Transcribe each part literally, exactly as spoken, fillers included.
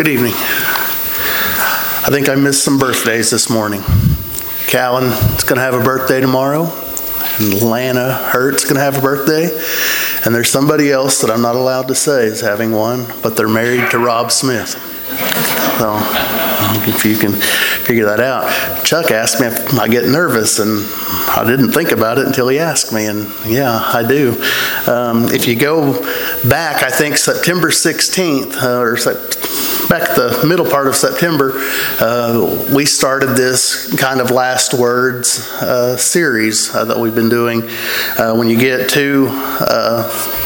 Good evening. I think I missed some birthdays this morning. Callan is going to have a birthday tomorrow, and Lana Hurt's going to have a birthday, and there's somebody else that I'm not allowed to say is having one, but they're married to Rob Smith. So if you can figure that out. Chuck asked me if I get nervous, and I didn't think about it until he asked me, and yeah, I do. Um, if you go back, I think September sixteenth, uh, or September, back the middle part of September, uh, we started this kind of last words uh, series uh, that we've been doing. Uh, when you get to, uh,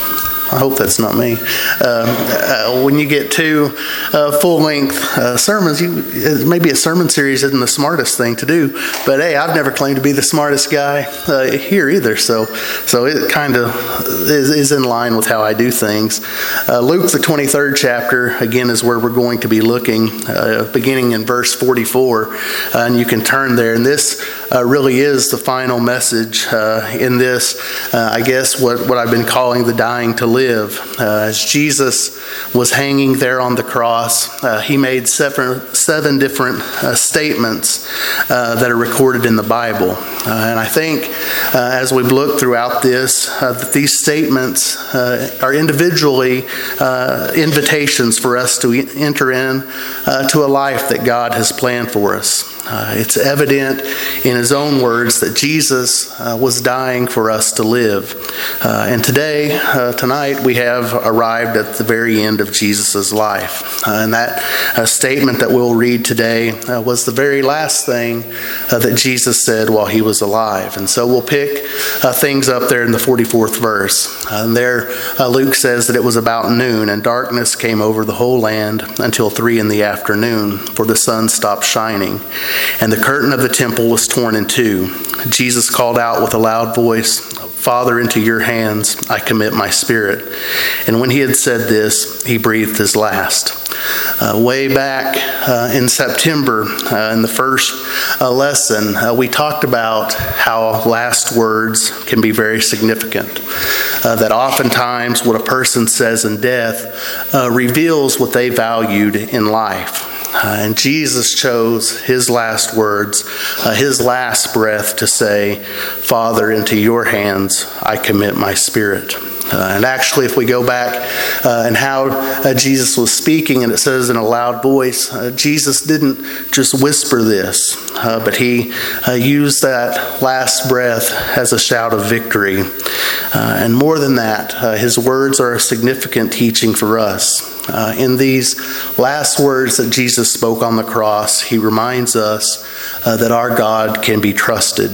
I hope that's not me, uh, uh, when you get to uh, full-length uh, sermons, you, maybe a sermon series isn't the smartest thing to do, but hey, I've never claimed to be the smartest guy uh, here either, so so it kind of is, is in line with how I do things. Uh, Luke, the twenty-third chapter, again, is where we're going to be looking, uh, beginning in verse forty-four, uh, and you can turn there, and this uh, really is the final message uh, in this, uh, I guess, what, what I've been calling the dying to live. Uh, as Jesus was hanging there on the cross, uh, he made seven, seven different uh, statements uh, that are recorded in the Bible. Uh, and I think uh, as we look throughout this, uh, that these statements uh, are individually uh, invitations for us to enter in uh, to a life that God has planned for us. Uh, it's evident in his own words that Jesus uh, was dying for us to live. Uh, and today, uh, tonight, we have arrived at the very end of Jesus' life. Uh, and that uh, statement that we'll read today uh, was the very last thing uh, that Jesus said while he was alive. And so we'll pick uh, things up there in the forty-fourth verse. Uh, and there, uh, Luke says that it was about noon, and darkness came over the whole land until three in the afternoon, for the sun stopped shining. And the curtain of the temple was torn in two. Jesus called out with a loud voice, "Father, into your hands I commit my spirit." And when he had said this, he breathed his last. Uh, way back uh, in September, uh, in the first uh, lesson, uh, we talked about how last words can be very significant. Uh, that oftentimes what a person says in death uh, reveals what they valued in life. Uh, and Jesus chose his last words, uh, his last breath to say, "Father, into your hands I commit my spirit." Uh, and actually, if we go back uh, and how uh, Jesus was speaking, and it says in a loud voice, uh, Jesus didn't just whisper this, uh, but he uh, used that last breath as a shout of victory. Uh, and more than that, uh, his words are a significant teaching for us. Uh, in these last words that Jesus spoke on the cross, he reminds us uh, that our God can be trusted.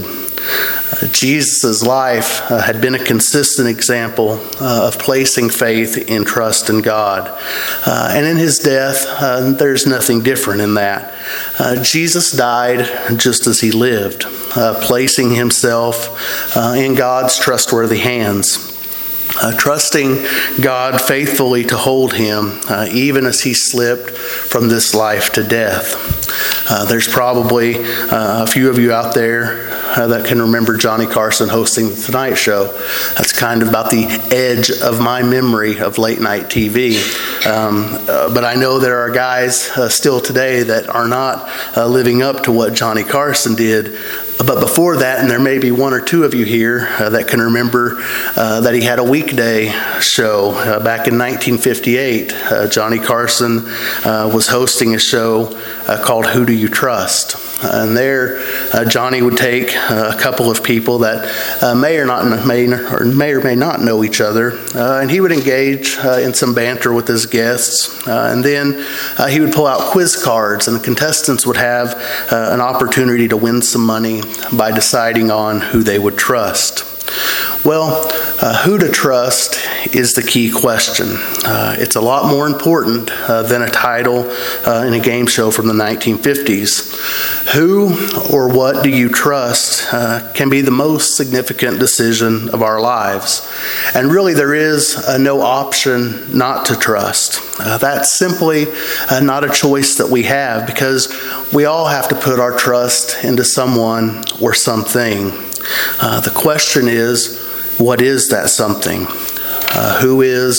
Uh, Jesus' life uh, had been a consistent example uh, of placing faith in trust in God. Uh, and in his death, uh, there's nothing different in that. Uh, Jesus died just as he lived, uh, placing himself uh, in God's trustworthy hands. Uh, trusting God faithfully to hold him, uh, even as he slipped from this life to death. Uh, there's probably uh, a few of you out there uh, that can remember Johnny Carson hosting The Tonight Show. That's kind of about the edge of my memory of late night T V. Um, uh, but I know there are guys uh, still today that are not uh, living up to what Johnny Carson did. But before that, and there may be one or two of you here uh, that can remember uh, that he had a weekday show uh, back in nineteen fifty-eight. Uh, Johnny Carson uh, was hosting a show uh, called Who Do You Trust? And there, uh, Johnny would take uh, a couple of people that uh, may or not may or may or may not know each other, uh, and he would engage uh, in some banter with his guests. Uh, and then uh, he would pull out quiz cards, and the contestants would have uh, an opportunity to win some money by deciding on who they would trust. Well, uh, who to trust is the key question. Uh, it's a lot more important uh, than a title uh, in a game show from the nineteen fifties. Who or what do you trust uh, can be the most significant decision of our lives. And really there is uh, no option not to trust. Uh, that's simply uh, not a choice that we have, because we all have to put our trust into someone or something. Uh, the question is, what is that something? Uh, who is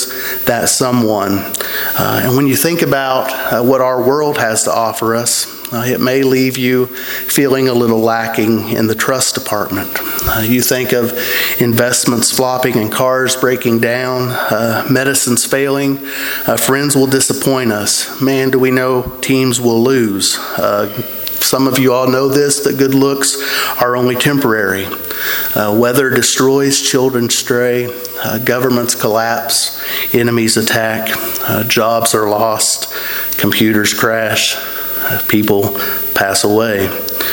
that someone. Uh, and when you think about uh, what our world has to offer us, Uh, it may leave you feeling a little lacking in the trust department. Uh, you think of investments flopping and cars breaking down, uh, medicines failing, uh, friends will disappoint us. Man, do we know teams will lose. Uh, some of you all know this, that good looks are only temporary. Uh, weather destroys, children stray, uh, governments collapse, enemies attack, uh, jobs are lost, computers crash, people pass away.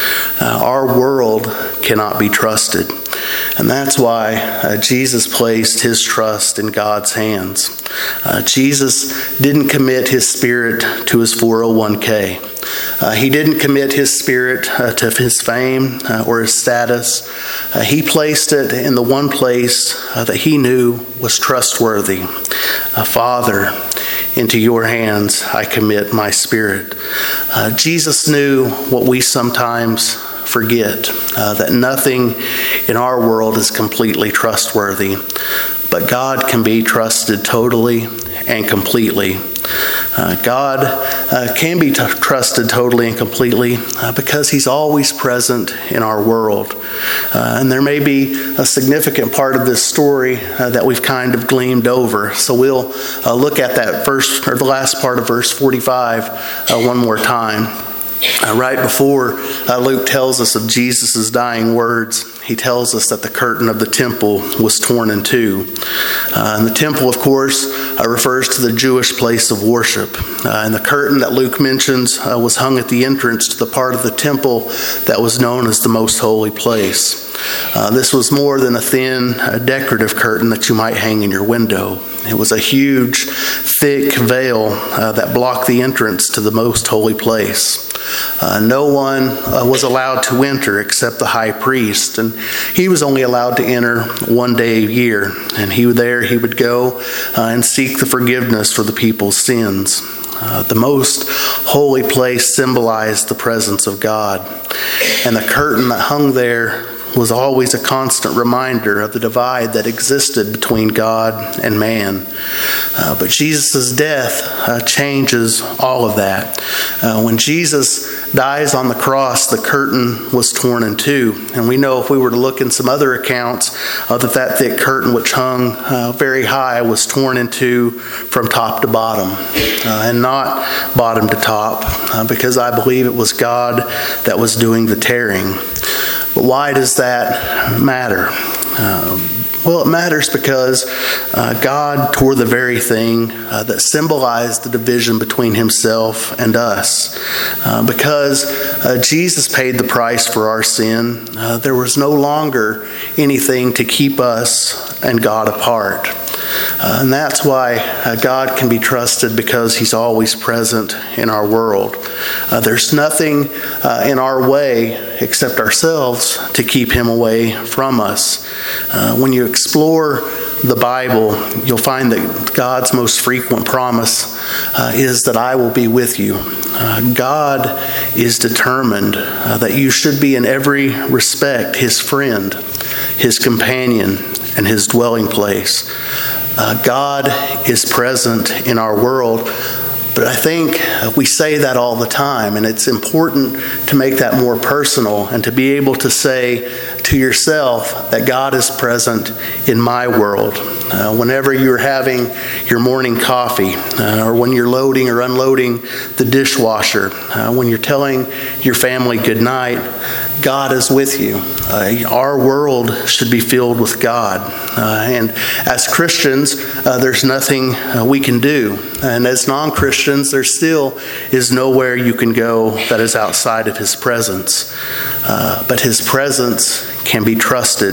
Uh, our world cannot be trusted. And that's why uh, Jesus placed his trust in God's hands. Uh, Jesus didn't commit his spirit to his four oh one k. Uh, he didn't commit his spirit uh, to his fame uh, or his status. Uh, he placed it in the one place uh, that he knew was trustworthy. Uh, Father, into your hands I commit my spirit. Uh, Jesus knew what we sometimes forget, uh, that nothing in our world is completely trustworthy, but God can be trusted totally and completely. Uh, God uh, can be t- trusted totally and completely uh, because he's always present in our world. Uh, and there may be a significant part of this story uh, that we've kind of gleamed over. So we'll uh, look at that verse, or the last part of verse forty-five uh, one more time. Uh, right before uh, Luke tells us of Jesus' dying words, he tells us that the curtain of the temple was torn in two. Uh, and the temple, of course, uh, refers to the Jewish place of worship. Uh, and the curtain that Luke mentions uh, was hung at the entrance to the part of the temple that was known as the most holy place. Uh, this was more than a thin, uh, decorative curtain that you might hang in your window. It was a huge, thick veil uh, that blocked the entrance to the most holy place. Uh, no one uh, was allowed to enter except the high priest, and he was only allowed to enter one day a year. And he there he would go uh, and seek the forgiveness for the people's sins. Uh, the most holy place symbolized the presence of God, and the curtain that hung there was always a constant reminder of the divide that existed between God and man. Uh, but Jesus' death uh, changes all of that. Uh, when Jesus dies on the cross, the curtain was torn in two. And we know if we were to look in some other accounts uh, that that thick curtain, which hung uh, very high, was torn in two from top to bottom, uh, and not bottom to top, uh, because I believe it was God that was doing the tearing. But why does that matter? Uh, well, it matters because uh, God tore the very thing uh, that symbolized the division between himself and us. Uh, because uh, Jesus paid the price for our sin, uh, there was no longer anything to keep us and God apart. Uh, and that's why uh, God can be trusted, because he's always present in our world. Uh, there's nothing uh, in our way except ourselves to keep him away from us. Uh, when you explore the Bible, you'll find that God's most frequent promise uh, is that I will be with you. Uh, God is determined uh, that you should be in every respect his friend, his companion, and his dwelling place. Uh, God is present in our world, but I think we say that all the time, and it's important to make that more personal and to be able to say to yourself that God is present in my world. Uh, whenever you're having your morning coffee, uh, or when you're loading or unloading the dishwasher, uh, when you're telling your family goodnight, God is with you. Uh, our world should be filled with God. Uh, and as Christians, uh, there's nothing uh, we can do. And as non-Christians, there still is nowhere you can go that is outside of his presence. Uh, but his presence can be trusted.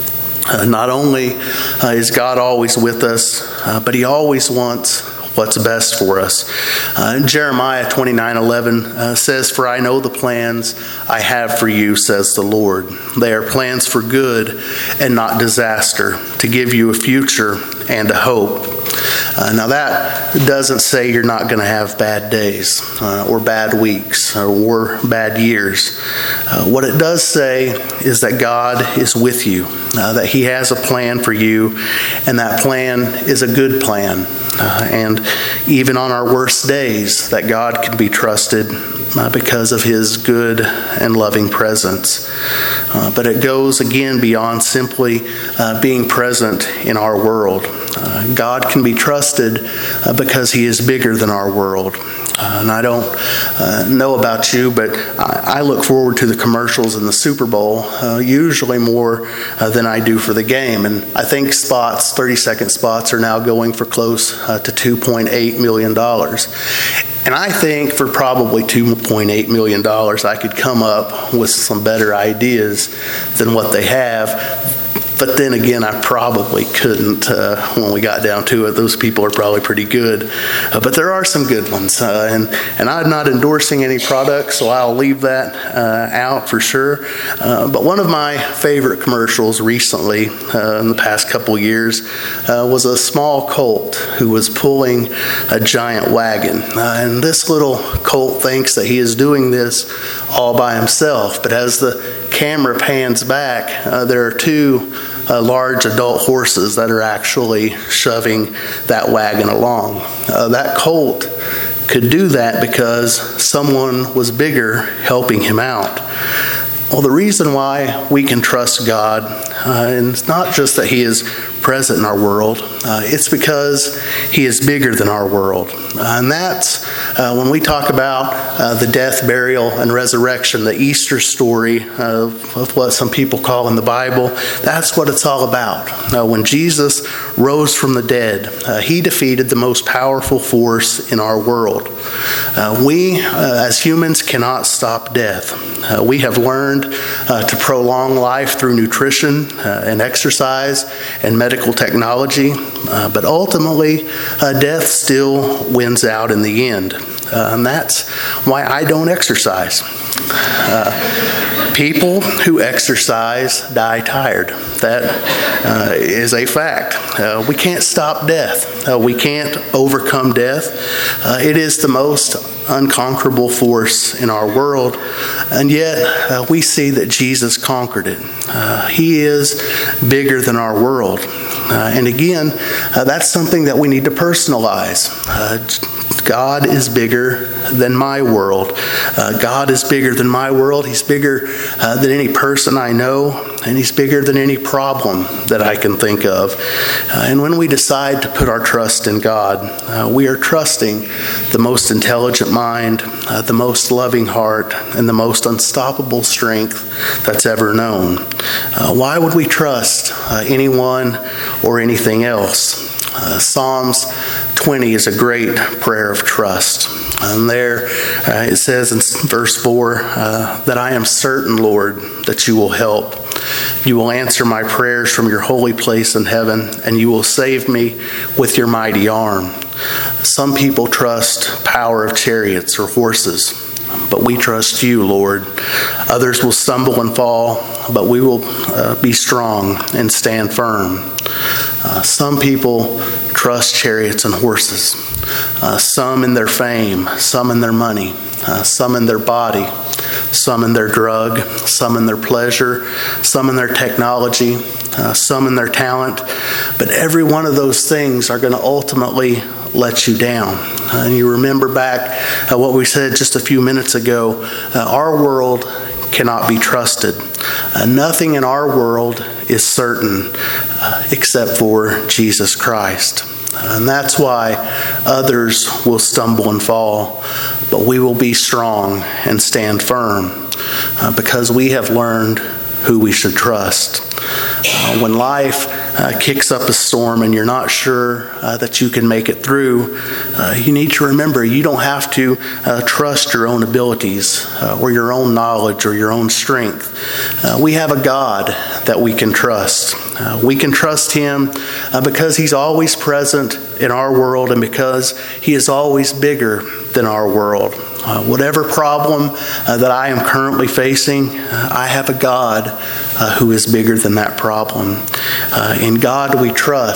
Uh, not only uh, is God always with us, uh, but he always wants what's best for us. Uh, Jeremiah twenty-nine eleven uh, says, "For I know the plans I have for you, says the Lord. They are plans for good and not disaster, to give you a future and a hope." Uh, now that doesn't say you're not going to have bad days uh, or bad weeks or, or bad years. Uh, what it does say is that God is with you, uh, that He has a plan for you, and that plan is a good plan. Uh, and even on our worst days, that God can be trusted uh, because of His good and loving presence. Uh, but it goes again beyond simply uh, being present in our world. Uh, God can be trusted uh, because He is bigger than our world. Uh, and I don't uh, know about you, but I, I look forward to the commercials in the Super Bowl uh, usually more uh, than I do for the game. And I think spots, thirty-second spots, are now going for close uh, to two point eight million dollars. And I think for probably two point eight million dollars, I could come up with some better ideas than what they have. But then again, I probably couldn't uh, when we got down to it. Those people are probably pretty good. Uh, but there are some good ones. Uh, and, and I'm not endorsing any products, so I'll leave that uh, out for sure. Uh, but one of my favorite commercials recently, uh, in the past couple years, uh, was a small colt who was pulling a giant wagon. Uh, and this little colt thinks that he is doing this all by himself. But as the camera pans back, uh, there are two uh, large adult horses that are actually shoving that wagon along. Uh, that colt could do that because someone was bigger helping him out. Well, the reason why we can trust God, uh, and it's not just that He is present in our world, uh, it's because He is bigger than our world. Uh, and that's uh, when we talk about uh, the death, burial, and resurrection, the Easter story of, of what some people call in the Bible, that's what it's all about. Uh, when Jesus rose from the dead, uh, He defeated the most powerful force in our world. Uh, we, uh, as humans, cannot stop death. Uh, we have learned uh, to prolong life through nutrition uh, and exercise and medical technology, uh, but ultimately, uh, death still wins out in the end. Uh, and that's why I don't exercise. Uh, people who exercise die tired. That uh, is a fact. Uh, we can't stop death. Uh, we can't overcome death. Uh, it is the most unconquerable force in our world, and yet uh, we see that Jesus conquered it. Uh, he is bigger than our world. Uh, and again, uh, that's something that we need to personalize. Uh, God is bigger than my world. Uh, God is bigger than my world. He's bigger uh, than any person I know, and He's bigger than any problem that I can think of. Uh, and when we decide to put our trust in God, uh, we are trusting the most intelligent mind, uh, the most loving heart, and the most unstoppable strength that's ever known. Uh, why would we trust uh, anyone or anything else? Uh, Psalms twenty is a great prayer of trust. And there uh, it says in verse four, uh, that I am certain, Lord, that You will help. You will answer my prayers from Your holy place in heaven, and You will save me with Your mighty arm. Some people trust power of chariots or horses, but we trust You, Lord. Others will stumble and fall, but we will uh, be strong and stand firm. Uh, some people trust chariots and horses. Uh, some in their fame, some in their money, uh, some in their body, some in their drug, some in their pleasure, some in their technology, uh, some in their talent. But every one of those things are going to ultimately let you down. Uh, and you remember back uh, what we said just a few minutes ago, uh, our world cannot be trusted. Uh, nothing in our world is certain uh, except for Jesus Christ. And that's why others will stumble and fall, but we will be strong and stand firm uh, because we have learned who we should trust. Uh, when life uh, kicks up a storm and you're not sure uh, that you can make it through, uh, you need to remember you don't have to uh, trust your own abilities uh, or your own knowledge or your own strength. Uh, we have a God that we can trust. Uh, we can trust Him uh, because He's always present in our world and because He is always bigger than our world. Uh, whatever problem uh, that I am currently facing, uh, I have a God uh, who is bigger than that problem. Uh, in God we trust,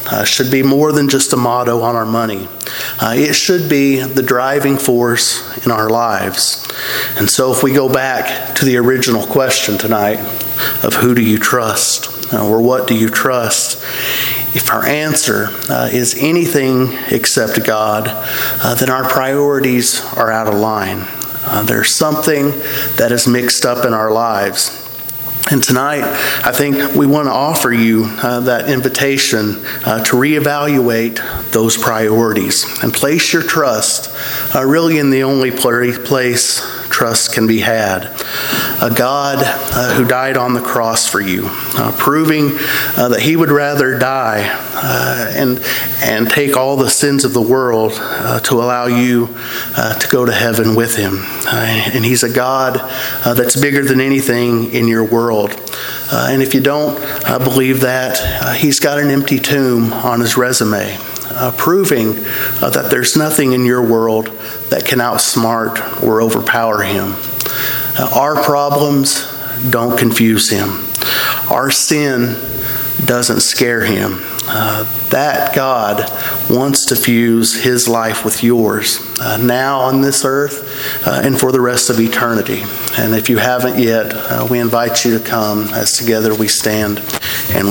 uh, should be more than just a motto on our money. Uh, it should be the driving force in our lives. And so if we go back to the original question tonight of who do you trust, uh, or what do you trust, if our answer uh, is anything except God, uh, then our priorities are out of line. Uh, there's something that is mixed up in our lives. And tonight, I think we want to offer you uh, that invitation uh, to reevaluate those priorities and place your trust uh, really in the only place trust can be had. A God uh, who died on the cross for you, uh, proving uh, that he would rather die uh, and, and take all the sins of the world uh, to allow you uh, to go to heaven with him. Uh, and he's a God uh, that's bigger than anything in your world. Uh, and if you don't uh, believe that, uh, he's got an empty tomb on his resume, uh, proving uh, that there's nothing in your world that can outsmart or overpower him. Uh, our problems don't confuse him. Our sin doesn't scare him. Uh, that God wants to fuse his life with yours uh, now on this earth uh, and for the rest of eternity. And if you haven't yet, uh, we invite you to come as together we stand and